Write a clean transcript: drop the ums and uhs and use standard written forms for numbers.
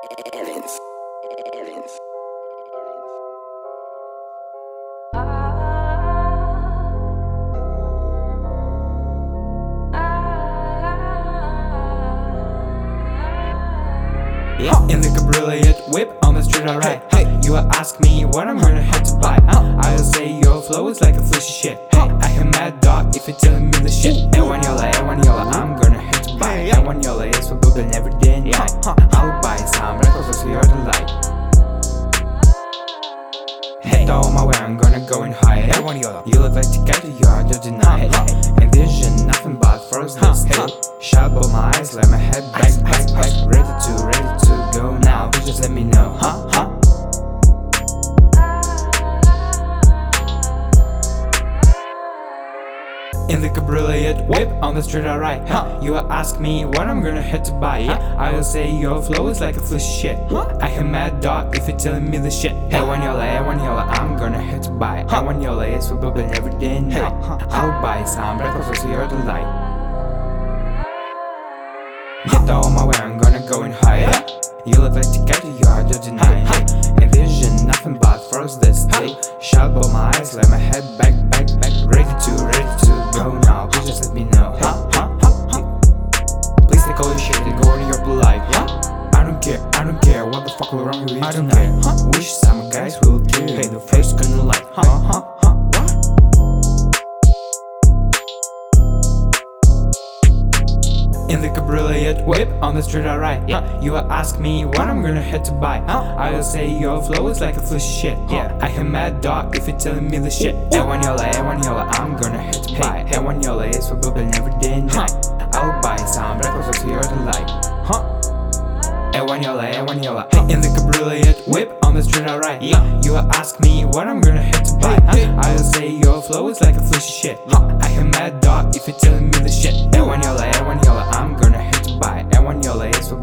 Evans. Evans. Yeah. In the cabriolet whip on the street I ride. You will ask me what I'm gonna have to buy. I will say your flow is like a flushy shit. I am mad dog if you're telling me the shit. Ewanyola, I'm gonna have to buy. Ewanyola is for building every day and night. I'll buy some breakfast for your delight. Head on my way, I'm gonna go in high. Ewanyola, you look like the guy you are, don't deny. Envision nothing but first this. Shut up my eyes, let my head back. Ready to go now. Just let me know, In the cabriolet whip on the street I ride. You will ask me what I'm gonna have to buy. I will say your flow is like a flushy shit. I am mad dog if you're telling me the shit. Ewanyola, I'm gonna have to buy. Ewanyola is for bubbling every day and night. I'll buy some breakfast for your delight. Get on my way, I'm gonna go in high. You look like the guy you are, don't deny. Envision nothing but first this day. Shut up my eyes, let my head back. Ready to go now. Please just let me know. Please take all your shit and go on your life. I don't care what the fuck will wrong with you tonight. Wish some guys will kill you. Hey, the first gonna like. In the cabriolet whip on the street I ride. You will ask me what I'm gonna have to buy. I will say your flow is like a flushy shit. I am mad dog if you're telling me the shit. Ewanyola, I'm gonna have to buy. Ewanyola is for bubbling every day and night. I'll buy some breakfast for your delight. Ewanyola. In the cabriolet whip on the street I ride. You will ask me what I'm gonna have to buy. I will say your flow is like a flushy shit. I am mad dog if you're telling me the shit. Ewanyola, I'm gonna have to buy. Ewanyola is for